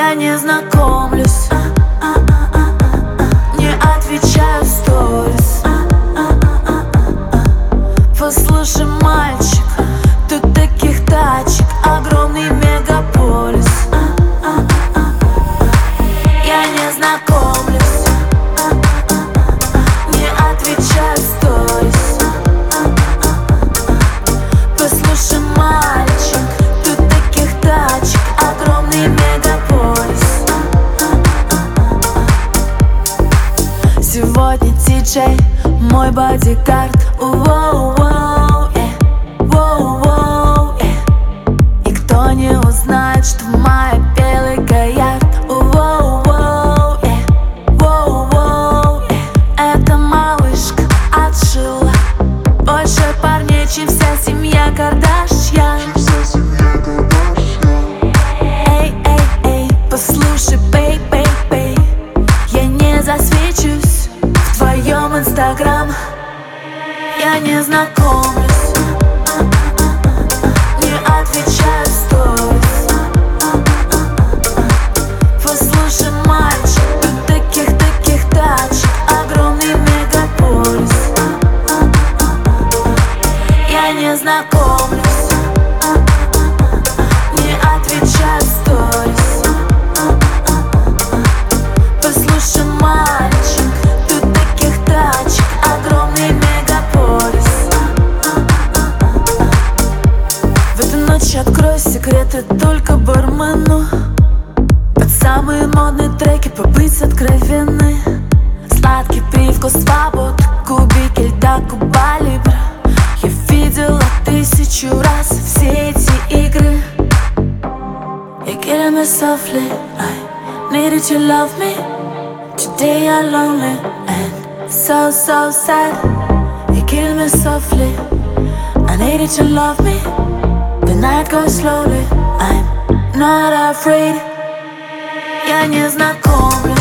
Я не знакомлюсь, не отвечаю в сторис. Послушай, мальчик, тут таких тачек огромный мегаполис. Я не знакомлюсь, не отвечаю в сторис. Послушай, мальчик, тут таких тачек огромный мегаполис. Сегодня диджей, мой бодигард. И кто не узнает, что моя белый Гоярд. Эта малышка отшила больше парней, чем вся семья Кардашьян. Эй, эй, эй, послушай, бей, бей, бей, я не засвечусь в твоем инстаграм. Я не знакомлюсь, не отвечаю в сторис. Послушай, мальчик, тут таких тачек огромный мегаполис. Я не знакомлюсь, не отвечаю в сторис. Послушай, мальчик, тут таких тачек огромный мегаполис. В эту ночь открою секреты только бармену. Под самые модные треки побыть откровенной. Сладкий привкус свобод, кубики льда, Куба Либра. Я видела 1000 раз все эти игры. You're killing me softly, I needed to love me. Today you're lonely and so sad. You're killing me softly, I needed to love me. The night goes slowly, I'm not afraid. Я не знакомлюсь,